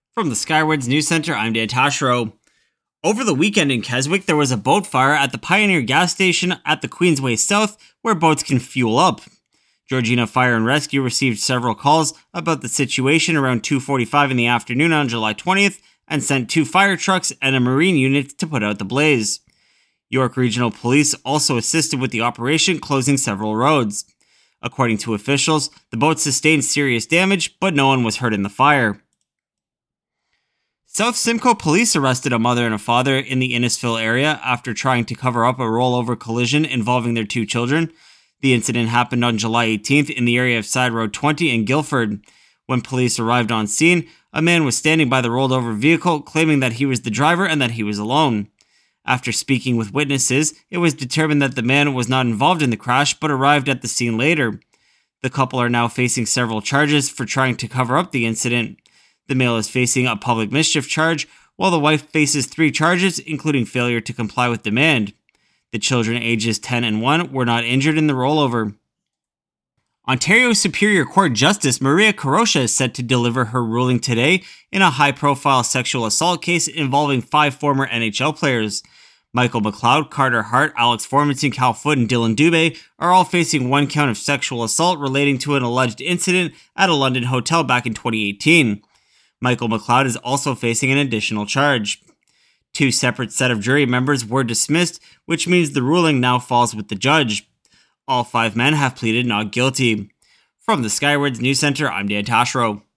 From the Skywards News Center, I'm Dan Tashro. Over the weekend in Keswick, there was a boat fire at the Pioneer gas station at the Queensway South, where boats can fuel up. Georgina Fire and Rescue received several calls about the situation around 2:45 in the afternoon on July 20th and sent 2 fire trucks and a marine unit to put out the blaze. York Regional Police also assisted with the operation, closing several roads. According to officials, the boat sustained serious damage, but no one was hurt in the fire. South Simcoe police arrested a mother and a father in the Innisfil area after trying to cover up a rollover collision involving their 2 children. The incident happened on July 18th in the area of Side Road 20 in Guildford. When police arrived on scene, a man was standing by the rolled over vehicle claiming that he was the driver and that he was alone. After speaking with witnesses, it was determined that the man was not involved in the crash but arrived at the scene later. The couple are now facing several charges for trying to cover up the incident. The male is facing a public mischief charge, while the wife faces 3 charges, including failure to comply with demand. The children ages 10 and 1 were not injured in the rollover. Ontario Superior Court Justice Maria Carosha is set to deliver her ruling today in a high-profile sexual assault case involving 5 former NHL players. Michael McLeod, Carter Hart, Alex Formanton, Cal Foote, and Dylan Dubé are all facing 1 count of sexual assault relating to an alleged incident at a London hotel back in 2018. Michael McLeod is also facing an additional charge. 2 separate set of jury members were dismissed, which means the ruling now falls with the judge. All 5 men have pleaded not guilty. From the Skywards News Center, I'm Dan Tashro.